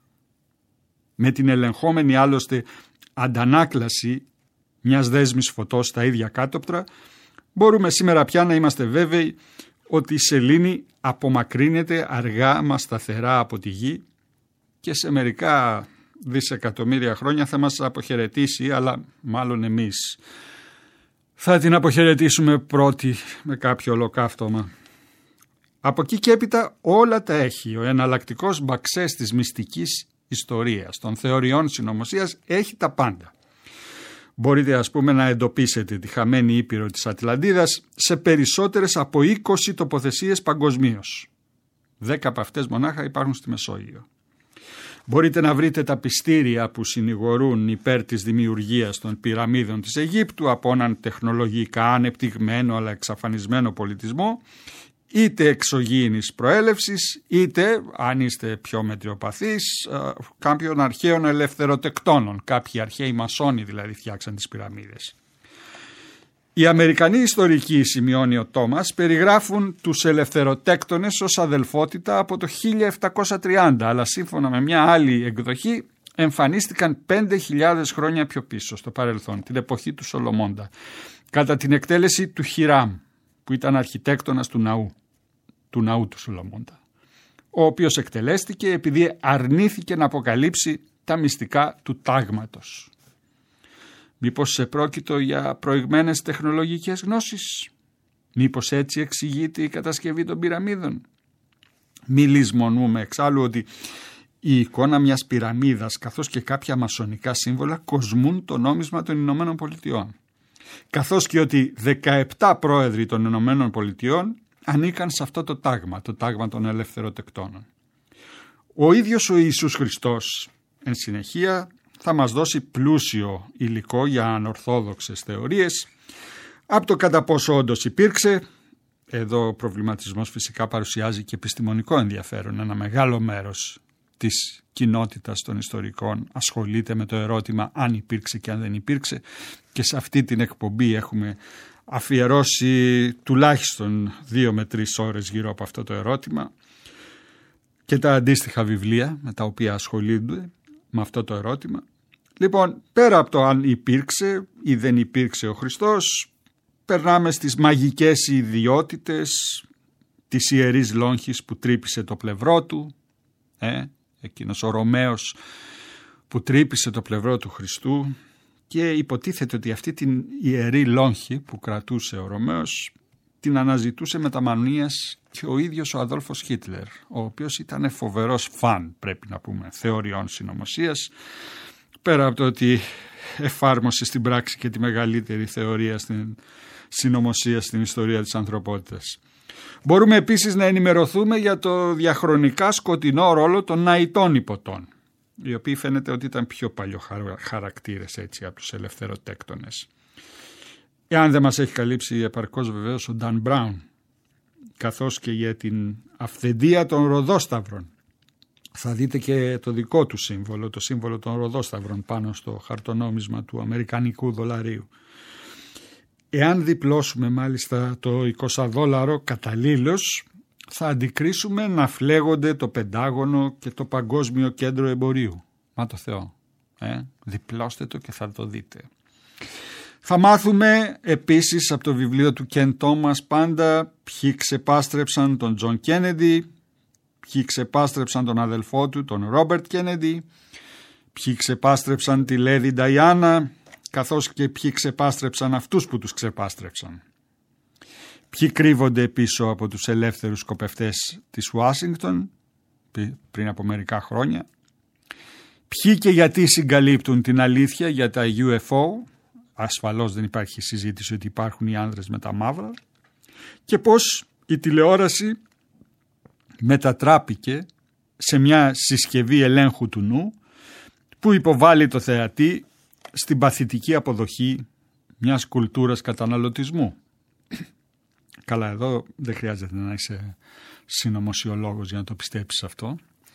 Με την ελεγχόμενη άλλωστε αντανάκλαση μιας δέσμης φωτός στα ίδια κάτωπτρα, μπορούμε σήμερα πια να είμαστε βέβαιοι ότι η σελήνη απομακρύνεται αργά μα σταθερά από τη Γη και σε μερικά δισεκατομμύρια χρόνια θα μας αποχαιρετήσει, αλλά μάλλον εμείς Θα την αποχαιρετήσουμε πρώτη με κάποιο ολοκαύτωμα. Από εκεί και έπειτα όλα τα έχει. Ο εναλλακτικός μπαξές της μυστικής ιστορίας, των θεωριών συνωμοσίας, έχει τα πάντα. Μπορείτε ας πούμε να εντοπίσετε τη χαμένη ήπειρο της Ατλαντίδας σε περισσότερες από είκοσι τοποθεσίες παγκοσμίως. Δέκα από αυτές μονάχα υπάρχουν στη Μεσόγειο. Μπορείτε να βρείτε τα πιστήρια που συνηγορούν υπέρ της δημιουργίας των πυραμίδων της Αιγύπτου από έναν τεχνολογικά ανεπτυγμένο αλλά εξαφανισμένο πολιτισμό, είτε εξωγήινης προέλευσης, είτε, αν είστε πιο μετριοπαθείς, κάποιων αρχαίων ελευθεροτεκτώνων. Κάποιοι αρχαίοι μασόνοι δηλαδή φτιάξαν τις πυραμίδες. Οι Αμερικανοί ιστορικοί, σημειώνει ο Τόμας, περιγράφουν τους ελευθεροτέκτονες ως αδελφότητα από το χίλια επτακόσια τριάντα, αλλά σύμφωνα με μια άλλη εκδοχή εμφανίστηκαν πέντε χιλιάδες χρόνια πιο πίσω στο παρελθόν, την εποχή του Σολομώντα, κατά την εκτέλεση του Χιράμ, που ήταν αρχιτέκτονας του ναού, του ναού του Σολομώντα, ο οποίος εκτελέστηκε επειδή αρνήθηκε να αποκαλύψει τα μυστικά του τάγματος. Μήπως σε πρόκειτο για προηγμένες τεχνολογικές γνώσεις? Μήπως έτσι εξηγείται η κατασκευή των πυραμίδων? Μη λησμονούμε εξάλλου ότι η εικόνα μιας πυραμίδας καθώς και κάποια μασονικά σύμβολα κοσμούν το νόμισμα των Ηνωμένων Πολιτειών, καθώς και ότι δεκαεπτά πρόεδροι των Ηνωμένων Πολιτειών ανήκαν σε αυτό το τάγμα, το τάγμα των ελευθεροτεκτώνων. Ο ίδιος ο Ιησούς Χριστός εν συνεχεία θα μας δώσει πλούσιο υλικό για ανορθόδοξες θεωρίες, από το κατά πόσο όντως υπήρξε. Εδώ ο προβληματισμός φυσικά παρουσιάζει και επιστημονικό ενδιαφέρον. Ένα μεγάλο μέρος της κοινότητας των ιστορικών ασχολείται με το ερώτημα αν υπήρξε και αν δεν υπήρξε, και σε αυτή την εκπομπή έχουμε αφιερώσει τουλάχιστον δύο με τρεις ώρες γύρω από αυτό το ερώτημα και τα αντίστοιχα βιβλία με τα οποία ασχολούνται με αυτό το ερώτημα. Λοιπόν, πέρα από το αν υπήρξε ή δεν υπήρξε ο Χριστός, περνάμε στις μαγικές ιδιότητες της ιερής λόγχης που τρύπησε το πλευρό του, ε, εκείνος ο Ρωμαίος που τρύπησε το πλευρό του Χριστού, και υποτίθεται ότι αυτή την ιερή λόγχη που κρατούσε ο Ρωμαίος την αναζητούσε με τα μανίας και ο ίδιος ο Αδόλφος Χίτλερ, ο οποίος ήταν φοβερός φαν, πρέπει να πούμε, θεωριών συνωμοσίας, πέρα από το ότι εφάρμοσε στην πράξη και τη μεγαλύτερη θεωρία στην συνωμοσία στην ιστορία της ανθρωπότητας. Μπορούμε επίσης να ενημερωθούμε για το διαχρονικά σκοτεινό ρόλο των ναητών υποτών, οι οποίοι φαίνεται ότι ήταν πιο παλιοχαρακτήρες έτσι από τους ελευθεροτέκτονες. Εάν δεν μας έχει καλύψει επαρκώς βεβαίως ο Νταν Μπράουν, καθώς και για την αυθεντία των Ροδόσταυρων. Θα δείτε και το δικό του σύμβολο, το σύμβολο των Ροδόσταυρων πάνω στο χαρτονόμισμα του αμερικανικού δολαρίου. Εάν διπλώσουμε μάλιστα το εικοσαδόλαρο καταλήλως, θα αντικρίσουμε να φλέγονται το Πεντάγωνο και το Παγκόσμιο Κέντρο Εμπορίου. Μα το Θεό, ε, διπλώστε το και θα το δείτε. Θα μάθουμε επίσης από το βιβλίο του Κεν Τόμας πάντα ποιοι ξεπάστρεψαν τον Τζον Κέννεντι, ποιοι ξεπάστρεψαν τον αδελφό του τον Ρόμπερτ Κέννεντι, ποιοι ξεπάστρεψαν τη Λέδη Νταϊάννα, καθώς και ποιοι ξεπάστρεψαν αυτούς που τους ξεπάστρεψαν. Ποιοι κρύβονται πίσω από τους ελεύθερους σκοπευτές της Ουάσιγκτον πριν από μερικά χρόνια. Ποιοι και γιατί συγκαλύπτουν την αλήθεια για τα γιου εφ ο. Ασφαλώς δεν υπάρχει συζήτηση ότι υπάρχουν οι άνδρες με τα μαύρα. Και πώς η τηλεόραση μετατράπηκε σε μια συσκευή ελέγχου του νου που υποβάλλει το θεατή στην παθητική αποδοχή μιας κουλτούρας καταναλωτισμού. Καλά, εδώ δεν χρειάζεται να είσαι συνωμοσιολόγος για να το πιστέψεις αυτό.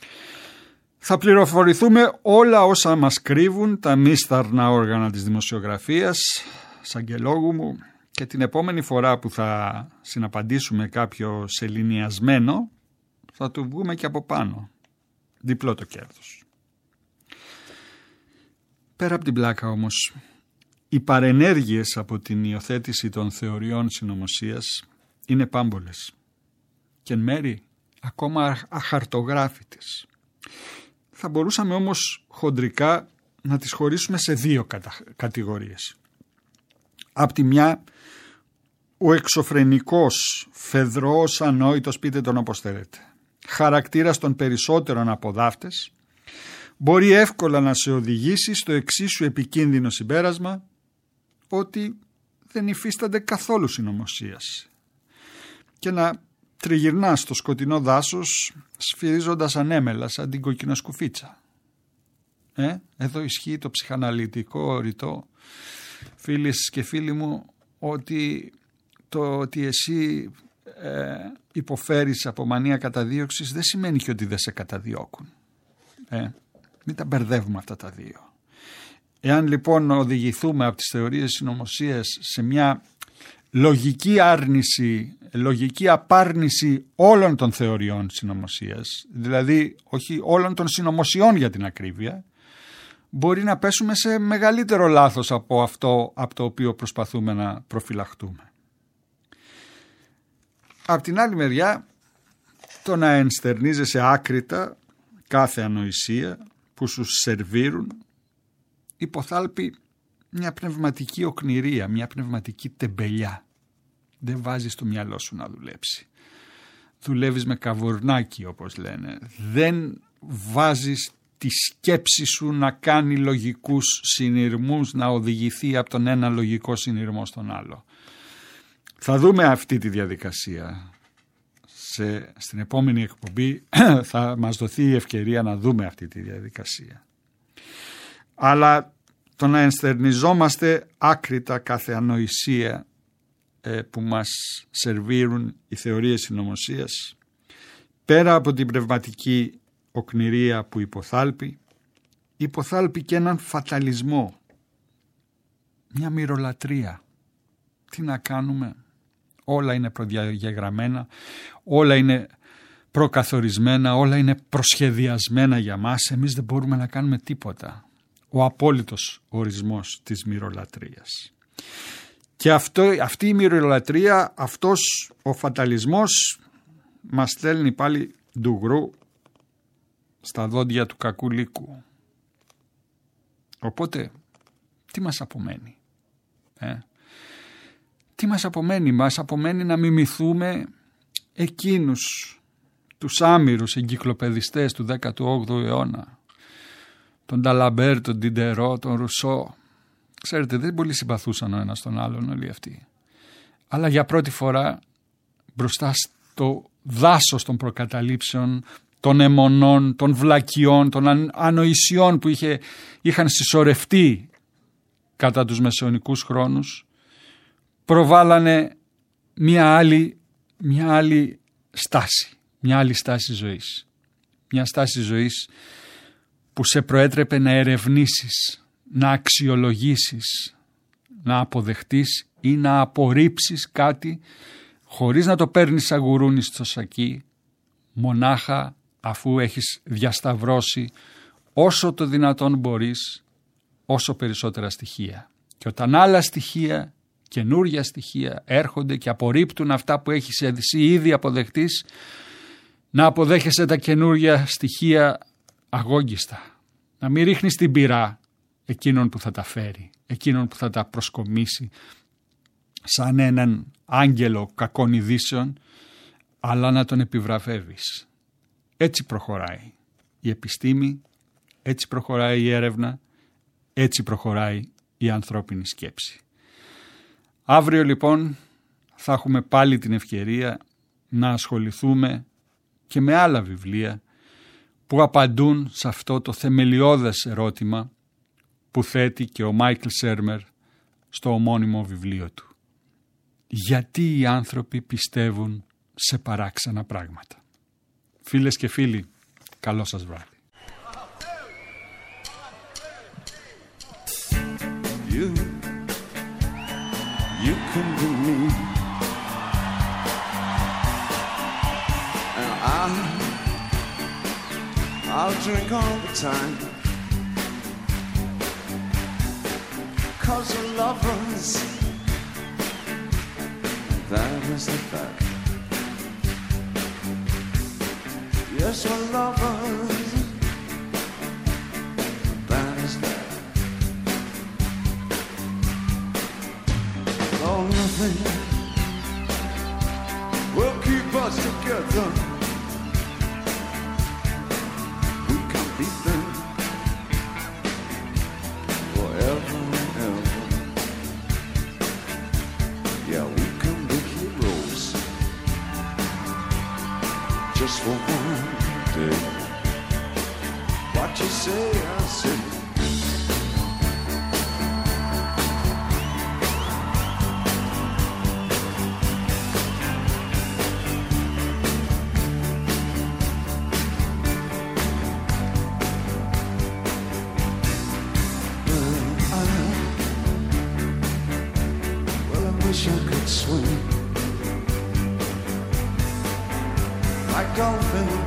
Θα πληροφορηθούμε όλα όσα μας κρύβουν τα μίσταρνα όργανα της δημοσιογραφίας, σαγγελόγου μου, και την επόμενη φορά που θα συναπαντήσουμε κάποιο σεληνιασμένο θα του βγούμε και από πάνω. Διπλό το κέρδος. Πέρα από την πλάκα όμως, οι παρενέργειες από την υιοθέτηση των θεωριών συνωμοσίας είναι πάμπολες και εν μέρει ακόμα αχαρτογράφητες. Θα μπορούσαμε όμως χοντρικά να τις χωρίσουμε σε δύο κατα... κατηγορίες. Απ' τη μια ο εξωφρενικός, φεδρός, ανόητος, πείτε τον όπως θέλετε, χαρακτήρας των περισσότερων από δάφτες, μπορεί εύκολα να σε οδηγήσει στο εξίσου επικίνδυνο συμπέρασμα ότι δεν υφίστανται καθόλου συνωμοσίας και να τριγυρνά στο σκοτεινό δάσος σφυρίζοντας ανέμελα σαν την κοκκινοσκουφίτσα. Ε, εδώ ισχύει το ψυχαναλυτικό ρητό, φίλες και φίλοι μου, ότι το ότι εσύ ε, υποφέρεις από μανία καταδίωξης δεν σημαίνει και ότι δεν σε καταδιώκουν. Ε, μην τα μπερδεύουμε αυτά τα δύο. Εάν λοιπόν οδηγηθούμε από τις θεωρίες συνωμοσίας σε μια λογική άρνηση, λογική απάρνηση όλων των θεωριών συνωμοσίας, δηλαδή όχι όλων των συνωμοσιών για την ακρίβεια, μπορεί να πέσουμε σε μεγαλύτερο λάθος από αυτό από το οποίο προσπαθούμε να προφυλαχτούμε. Απ' την άλλη μεριά, το να ενστερνίζεσαι άκρητα κάθε ανοησία που σου σερβίρουν υποθάλπει μια πνευματική οκνηρία, μια πνευματική τεμπελιά. Δεν βάζεις το μυαλό σου να δουλέψει. Δουλεύεις με καβουρνάκι, όπως λένε. Δεν βάζεις τη σκέψη σου να κάνει λογικούς συνειρμούς, να οδηγηθεί από τον ένα λογικό συνειρμό στον άλλο. Θα δούμε αυτή τη διαδικασία. Σε, στην επόμενη εκπομπή θα μας δοθεί η ευκαιρία να δούμε αυτή τη διαδικασία. Αλλά το να ενστερνιζόμαστε άκρητα κάθε ανοησία ε, που μας σερβίρουν οι θεωρίες συνωμοσίας, πέρα από την πνευματική οκνηρία που υποθάλπει, υποθάλπει και έναν φαταλισμό, μια μυρολατρεία. Τι να κάνουμε, όλα είναι προδιαγεγραμμένα, όλα είναι προκαθορισμένα, όλα είναι προσχεδιασμένα για μας, εμείς δεν μπορούμε να κάνουμε τίποτα. Ο απόλυτος ορισμός της μυρολατρείας. Και αυτό, αυτή η μυρολατρεία, αυτός ο φαταλισμός μας στέλνει πάλι ντουγρού στα δόντια του κακού λύκου. Οπότε, τι μας απομένει, ε? Τι μας απομένει, μας απομένει να μιμηθούμε εκείνους τους άμυρους εγκυκλοπαιδιστές του δέκατου όγδοου αιώνα, τον Νταλαμπέρ, τον Ντιντερό, τον Ρουσό. Ξέρετε, δεν πολύ συμπαθούσαν ο ένας τον άλλον όλοι αυτοί. Αλλά για πρώτη φορά μπροστά στο δάσος των προκαταλήψεων, των αιμονών, των βλακιών, των ανοησιών που είχε, είχαν συσσωρευτεί κατά τους μεσαιωνικούς χρόνους, προβάλανε μια άλλη, μια άλλη στάση, μια άλλη στάση ζωής. Μια στάση ζωής που σε προέτρεπε να ερευνήσεις, να αξιολογήσεις, να αποδεχτείς ή να απορρίψεις κάτι χωρίς να το παίρνεις σαν γουρούνι στο σακί, μονάχα αφού έχεις διασταυρώσει όσο το δυνατόν μπορείς, όσο περισσότερα στοιχεία. Και όταν άλλα στοιχεία, καινούρια στοιχεία έρχονται και απορρίπτουν αυτά που έχεις εσύ ήδη αποδεχτείς, να αποδέχεσαι τα καινούρια στοιχεία αγόγγιστα. Να μην ρίχνεις την πυρά εκείνον που θα τα φέρει, εκείνον που θα τα προσκομίσει σαν έναν άγγελο κακών ειδήσεων, αλλά να τον επιβραβεύεις. Έτσι προχωράει η επιστήμη, έτσι προχωράει η έρευνα, έτσι προχωράει η ανθρώπινη σκέψη. Αύριο λοιπόν θα έχουμε πάλι την ευκαιρία να ασχοληθούμε και με άλλα βιβλία που απαντούν σε αυτό το θεμελιώδες ερώτημα που θέτει και ο Μάικλ Σέρμερ στο ομώνυμο βιβλίο του. Γιατί οι άνθρωποι πιστεύουν σε παράξενα πράγματα. Φίλες και φίλοι, καλό σας βράδυ. You, you can be me, and I'll, I'll drink all the time, 'cause we're lovers, that is the fact. Yes, we're lovers, that is that. Though nothing together. We can be them forever and ever. Yeah, we can be heroes just for one day. What you say, I say. I could swim like dolphins